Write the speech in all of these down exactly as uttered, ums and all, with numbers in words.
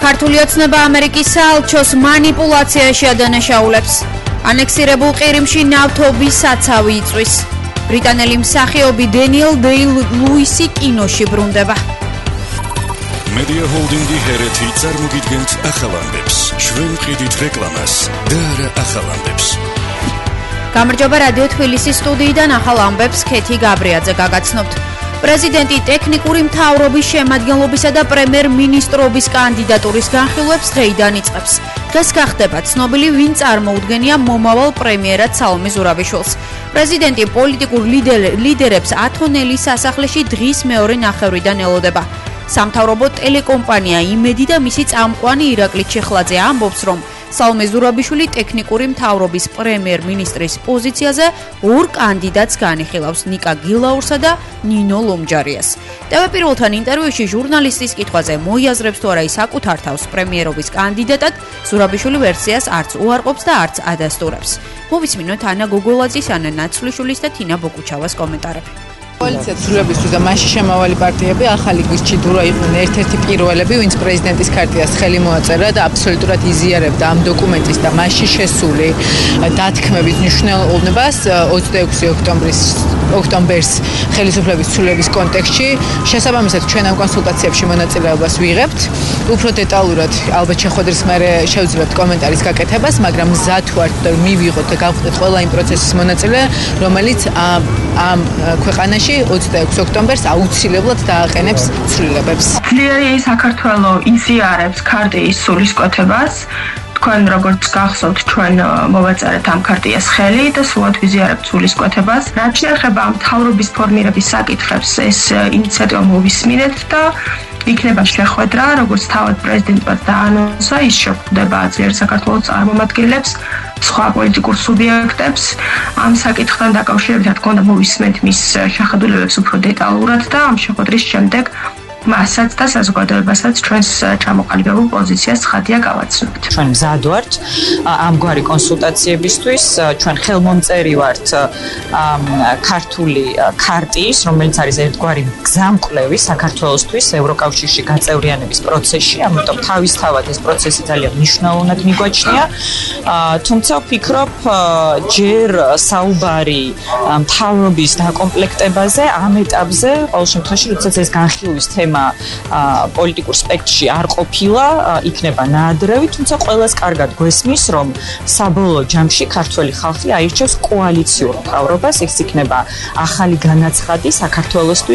ქართული ოცნება ამერიკის საელჩოს მანიპულაციაში ადანაშაულებს. ანექსირებულ ყირიმში ნავთობის საცავი იწვის. ბრიტანელი მსახიობი დენიელ დეი-ლუისი კინოში ბრუნდება. Media Holding-ი ჰერეთი წარმოგიდგენთ ახალ ამბებს. ჩვენ ვყიდით რეკლამას და არა ახალ ამბებს. გამარჯობა რადიო თბილისის სტუდიიდან ახალ ამბებს ქეთი გაბრიაძე გაგაცნობთ. პრეზიდენტი ტექნიკური მთავრობის შემადგენლობისა და პრემიერ-მინისტრობის კანდიდატურის განხილვებს დღეიდან იწყებს. დღეს გახდება ცნობილი, ვინ წარმოუდგენია მომავალ პრემიერად სალომე ზურაბიშვილს. პრეზიდენტი პოლიტიკურ ლიდერებს ათონელის სასახლეში დღის მეორე ნახევრიდან ელოდება. სამთავრობო ტელეკომპანია იმედი და მისი წამყვანი ირაკლი ჩეხლაძე ამბობს, რომ სალომე ზურაბიშვილი ტექნიკური მთავრობის პრემიერ-მინისტრის პოზიციაზე ორ კანდიდატს განიხილავს, ნიკა გილაურსა და ნინო ლომჯარიას. ტევ პირველთან ინტერვიუში ჟურნალისტის კითხვაზე მოიაზრებს თუ არა ის საკუთარ თავს პრემიერობის კანდიდატად, ზურაბიშვილი ვერსიას არც უარყოფს და არც ადასტურებს. მოვისმინოთ ანა გოგოლაძის, ანა ნაცვლიშვილის და თინა ბოკუჩავას კომენტარები. Koalitsiya ცვლილებისთვის და მასში შემავალი პარტიები ახალი გიჩი დურა იყვნენ ერთ-ერთი პირველები, ვინც პრეზიდენტის ქარტიას ხელი მოაწერა და აბსოლუტურად იზიარებდა ამ დოკუმენტის და მასში შესული დათქმების მნიშვნელობას ოცდაექვსი ოქტომბრის ოქტომბერს ხელისუფლების ცვლილების კონტექსტში. შესაბამისად, ჩვენ ამ კონსულტაციებში მონაწილეობას ვიღებთ. უფრო დეტალურად ალბათ შეხვედრის მერე შევძლებთ კომენტარის გაკეთებას, მაგრამ მზად ვართ და მივიღოთ და გავხდეთ ყველა იმ პროცესის მონაწილე, რომელიც ამ ამ ქვეყანაში ოცდაექვსი ოქტომბერს აუცილებლად დააყენებს ცვლილებებს. ძლიერი საქართველო იზიარებს ქარტიის სულისკვეთებას. თქვენ როგორც გახსოვთ, ჩვენ მოვაწერეთ ამ ქარტიას ხელი და სულად ვიზიარებთ სულისკვეთებას. რაც შეეხება მთავრობის ფორმირების საკითხებს, ეს ინიციატივა მოვისმინეთ და იქნება შეხვედრა, როგორც თავად პრეზიდენტმა დაანონსა, ის შეხვდება ძლიერ საქართველოს წარმომადგენლებს, სხვა პოლიტიკურ სუბიექტებს. ამ საკითხთან დაკავშირებით, რა თქმა უნდა, მოვისმენთ მის შეხედულებებს უფრო დეტალურად და ამ შეხვედრის შემდეგ მასაც და საზოგადოებასაც ჩვენს ჩამოყალიბებულ პოზიციას ცხადია გავაცნობთ. ჩვენ მზად ვართ ამგვარი კონსულტაციებისთვის, ჩვენ ხელმომწერი ვართ ქართული ქარტიის, რომელიც არის ერთგვარი გზამკვლევი საქართველოსთვის ევროკავშირში გაწევრიანების პროცესში, ამიტომ თავისთავად ეს პროცესი ძალიან მნიშვნელოვნად მიგვაჩნია. თუმცა ვფიქრობ, ჯერ საუბარი მთავრობის დაკომპლექტებაზე ამ ეტაპზე, ყოველ შემთხვევაში, როდესაც ეს განხილვის თემა პოლიტიკურ სპექტრში არ ყოფილა, იქნება ნაადრევი, თუმცა ყველას კარგად გვესმის, რომ საბოლოო ჯამში ქართველი ხალხი აირჩევს კოალიციურ მთავრობას, ეს იქნება ახალი განაცხადი საქართველოსთვის.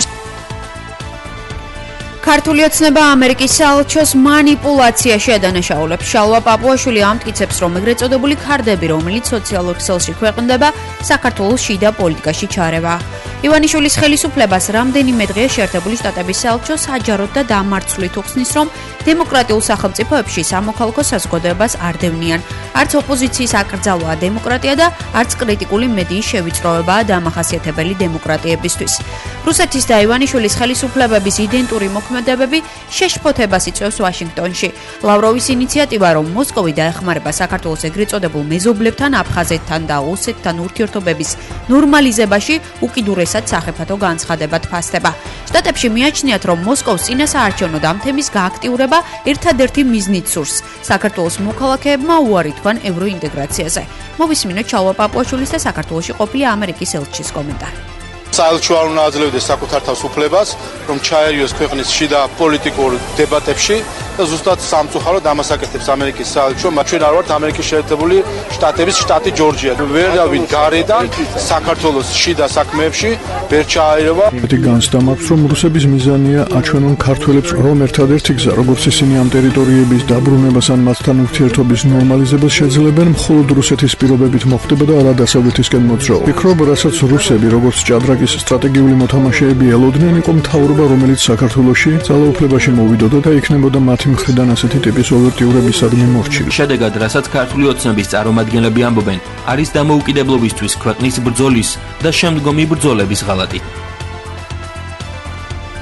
ქართული ოცნება ამერიკის საელჩოს მანიპულაციაში ადანაშაულებს. შალვა პაპუაშვილი ამტკიცებს, რომ ეგრეთ წოდებული ქარდები, რომელიც სოციალურ ქსელში ქვეყნდება, საქართველოს შიდა პოლიტიკაში ჩარევა. ივანიშვილის ხელისუფლებას რამდენიმე დღე შეერთებული შტატების საელჩო საჯაროდ და დამარცვლით უხსნის, რომ დემოკრატიულ სახელმწიფოებში სამოქალაქო საზოგადოებას არ დევნიან. არც ოპოზიციის აკრძალვა დემოკრატია და არც კრიტიკული მედიის შევიწროებაა დამახასიათებელი დემოკრატიებისთვის. რუსეთის და ივანიშვილის ხელისუფლებების იდენტური მოქმედებები შეშფოთებას იწვევს ვაშინგტონში. ლავროვის ინიციატივა, რომ მოსკოვი დაეხმარება საქართველოს ეგრეთ წოდებულ მეზობლებთან, აფხაზეთთან და ოსეთთან ურთიერთობების ნორმალიზებაში უკიდურესად სახიფათო განცხადებად ფასდება. შტატებში მიაჩნიათ, რომ მოსკოვს წინასაარჩევნოდ ამ თემის გააქტიურება ერთადერთი მიზნით სურს. საქართველოს მოქალაქეებმა უარი თქვან ევროინტეგრაციაზე. მოვისმინოთ შალვა პაპუაშვილის და საქართველოში ყოფილი ამერიკის ელჩის კომენტარი. საელჩო არ უნდა აძლევდეს საკუთარ თავს უფლებას, რომ ჩაერიოს ქვეყნის შიდა პოლიტიკურ დებატებში და ზუსტად სამწუხაროდ ამას აკეთებს ამერიკის საელჩო. ჩვენ არ ვართ ამერიკის შეერთებული შტატების შტატი ჯორჯია. ვერავინ გარედან საქართველოს შიდა საქმეებში ვერ ჩაერევა. მეტი განცდა მაქვს, რომ რუსების მიზანია აჩვენონ ქართველებს, რომ ერთადერთი გზა, როგორც ისინი ამ ტერიტორიების დაბრუნებას ან მათთან ურთიერთობის ნორმალიზებას შეძლებენ, მხოლოდ რუსეთის პირობებით მოხდება და არა დასავლეთისკენ მოძრაობა. ვფიქრობ, რასაც რუსები, როგორც ჭადრაკი სტრატეგიული მოთამაშეები ელოდნენ, იყო მთავრობა, რომელიც საქართველოში ძალაუფლებაში მოვიდოდა და იქნებოდა მათი მხრიდან ასეთი ტიპის ოვერტიურებისადმი მორჩილი. შედეგად, რასაც ქართული ოცნების წარმომადგენლები ამბობენ, არის დამოუკიდებლობისთვის ქვეყნის ბრძოლის და შემდგომი ბრძოლების ღალატი.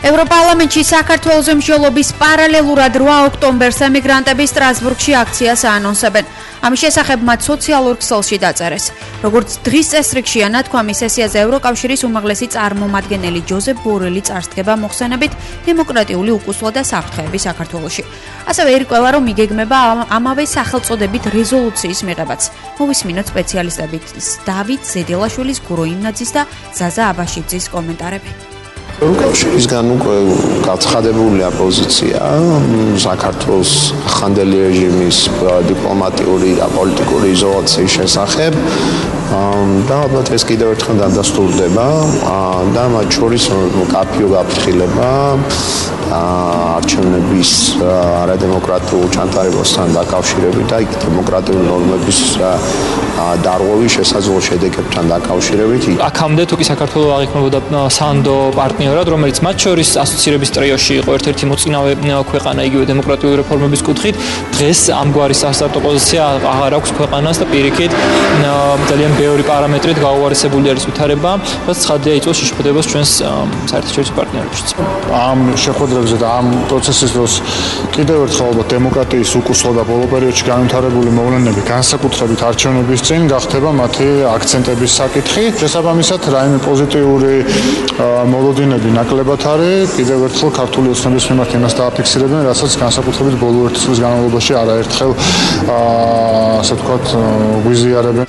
ევროპარლამენტში საქართველოს მსჯელობის პარალელურად რვა ოქტომბერს ემიგრანტები სტრასბურგში აქციას აანონსებენ. ამის შესახებ მათ სოციალურ ქსელში დაწერეს. როგორც დღის წესრიგშია ნათქვამი სესიაზე ევროკავშირის უმაღლესი წარმომადგენელი ჯოზეფ ბორელი წარსდგება მოხსენებით დემოკრატიული უკუსვა და საფრთხეები საქართველოში. ასევე ირკვევა, რომ იგეგმება ამავე სახელწოდებით რეზოლუციის მიღებაც. მოვისმინოთ სპეციალისტების დავით ზედელაშვილის, გურო იმნაძის და ზაზა აბაშიძის კომენტარები. ევროკავშირისგან უკვე გაცხადებულია პოზიცია საქართველოს ახანდელი რეჟიმის დიპლომატიური და პოლიტიკური იზოლაციის შესახებ და ალბათ ეს კიდევ ერთხელ დადასტურდება და მათ შორის კაფეო გაფრთხილება არჩევნების არადემოკრატიულ ჩატარებასთან დაკავშირებით და იქ დემოკრატიული ნორმების დარღვევის შესაძლო შედეგებთან დაკავშირებით. აქამდე თუ კი საქართველოს აღიქმებოდა სანდო პარტნიორად, რომელიც მათ შორის ასოცირების ტრიოში იყო ერთ-ერთი მოწინავე ქვეყანა იგივე დემოკრატიული რეფორმების კუთხით, დღეს ამგვარი სასტარტო პოზიცია აღარ აქვს ქვეყანას და პირიქით ძალიან ბევრი პარამეტრით გაუარესებული არის ვითარება, რაც ცხადია იწვევს შიშფოთებას ჩვენს საერთაშორისო პარტნიორებშიც. ამ შეხვედრებზე და ამ პროცესის დროს კიდევ ერთხელ ალბათ დემოკრატიის უკუსვა და ბოლო პერიოდში განვითარებული მოვლენები განსაკუთრებით არჩევნების წინ გახდება მათი აქცენტების საკითხი. შესაბამისად, რაიმე პოზიტიური მოლოდინები ნაკლებად არის, კიდევ ერთხელ ქართული ოცნების მიმართ იმას დააფიქსირებენ, რასაც განსაკუთრებით ბოლო ერთი წლის განმავლობაში არაერთხელ ასე ვთქვათ გვიზიარებენ.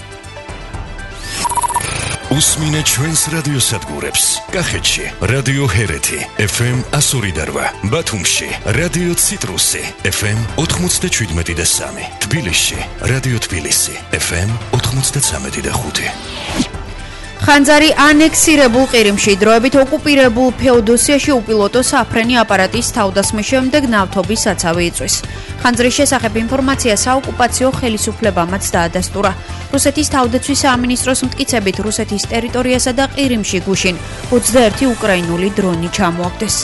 უსმინეთ ჩვენს რადიოსადგურებს. კახეთში რადიო ჰერეთი ეფ ემ ასორი და რვა, ბათუმში რადიო ციტრუსი ეფ ემ ოთხმოცდაშვიდმეტი და სამი, თბილისში რადიო თბილისი ეფ ემ ოთხმოცდაცამეტი და ხუთი. ხანძარი ანექსირებულ ყირიმში დროებით ოკუპირებულ ფეოდოსიაში უპილოტო საფრენი აპარატის თავდასხმის შემდეგ ნავთობის საცავი იწვის. ხანძრის შესახებ ინფორმაცია საოკუპაციო ხელისუფლებამაც დაადასტურა. რუსეთის თავდაცვის სამინისტროს მტკიცებით რუსეთის ტერიტორიასა და ყირიმში გუშინ ოცდაერთი უკრაინული დრონი ჩამოაგდეს.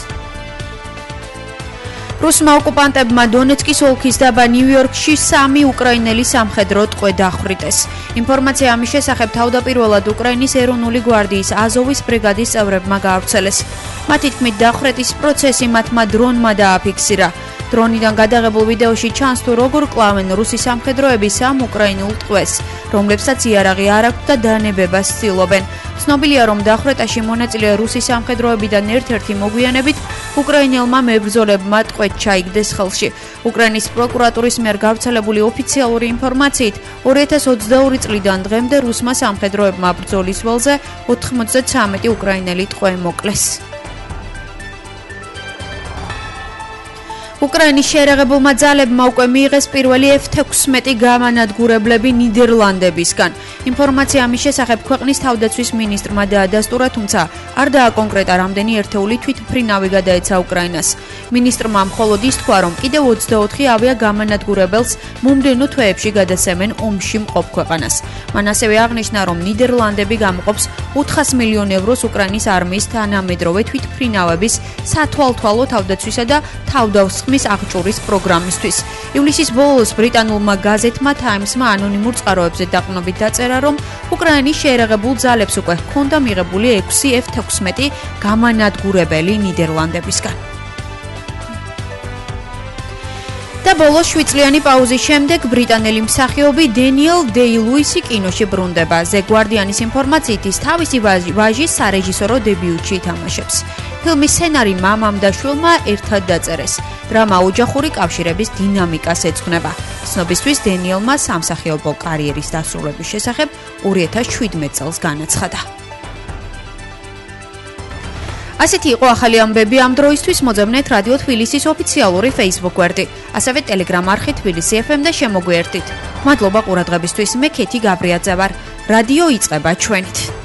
რუსმა ოკუპანტებმა დონეცკის ოლქის დაბა ნიუ-იორკში სამი უკრაინელი სამხედრო ტყვე დახვრიტეს. ინფორმაცია ამის შესახებ თავდაპირველად უკრაინის ეროვნული გვარდიის აზოვის ბრიგადის წევრებმა გაავრცელეს. მათი თქმით, დახვრეტის პროცესი მათმა დრონმა დააფიქსირა. დრონიდან გადაღებულ ვიდეოში ჩანს თუ როგორ კლავენ რუსი სამხედროები სამ უკრაინულ ტყვეს, რომლებსაც იარაღი არ აქვთ და დანებებას ცდილობენ. ცნობილია, რომ დახვრეტაში მონაწილე რუსი სამხედროებიდან ერთ-ერთი მოგვიანებით უკრაინელმა მებრძოლებმა ტყვედ ჩაიგდეს ხელში. უკრაინის პროკურატურის მიერ გავრცელებული ოფიციალური ინფორმაციით, ორი ათას ოცდაორი წლიდან დღემდე რუსმა სამხედროებმა ბრძოლის ველზე ოთხმოცდაცამეტი უკრაინელი ტყვე მოკლეს. უკრაინის შეერაღებულმა ძალებმა უკვე მიიღეს პირველი ეფ თექვსმეტი გამანადგურებლები ნიდერლანდებისგან. ინფორმაცია ამის შესახებ ქვეყნის თავდაცვის მინისტრმა დაადასტურა, თუმცა არ დააკონკრეტა რამდენი ერთეული თვითმფრინავი გადაეცა უკრაინას. მინისტრმა მხოლოდ ის თქვა, რომ კიდევ ოცდაოთხი ავია გამანადგურებელს მომდევნო თვეებში გადასცემენ ომში მყოფ ქვეყანას. მან ასევე აღნიშნა, რომ ნიდერლანდები გამოყოფს ოთხას მილიონ ევროს უკრაინის არმიის თანამედროვე თვითმფრინავების სათვალთვალო თავდაცვისა და თავდასხმის აღჭურის პროგრამისთვის. ივლისის ბოლოს ბრიტანულმა გაზეთმა Times-მა ანონიმურ წყაროებზე დაყრდნობით დაწერა, რომ უკრაინის შეერაღებულ ძალებს უკვე ჰქონდა მიღებული ექვსი ეფ თექვსმეტი გამანადგურებელი ნიდერლანდებისგან. და ბოლოს შვიდწლიანი პაუზის შემდეგ ბრიტანელი მსახიობი დენიელ დეი-ლუისი კინოში ბრუნდება. The Guardian-ის ინფორმაციით ის თავისი ვაჟის სარეჟისორო დებიუტში ითამაშებს. ფილმის სცენარი მამამ და შვილმა ერთად დაწერეს. დრამა ოჯახური კავშირების დინამიკას ეძღვნება. ცნობისთვის დენიელმა სამსახიობო კარიერის დასრულების შესახებ ორი ათას შვიდმეტ წელს განაცხადა. ასეთი იყო ახალი ამბები ამ დროისთვის. მოძებნეთ რადიო თბილისის ოფიციალური Facebook გვერდი, ასევე Telegram არხი თბილისი ეფ ემ და შემოგვიერთდით. მადლობა ყურადღებისთვის. მე კეთი გაბრიაძე ვარ. რადიო იწყება ჩვენით.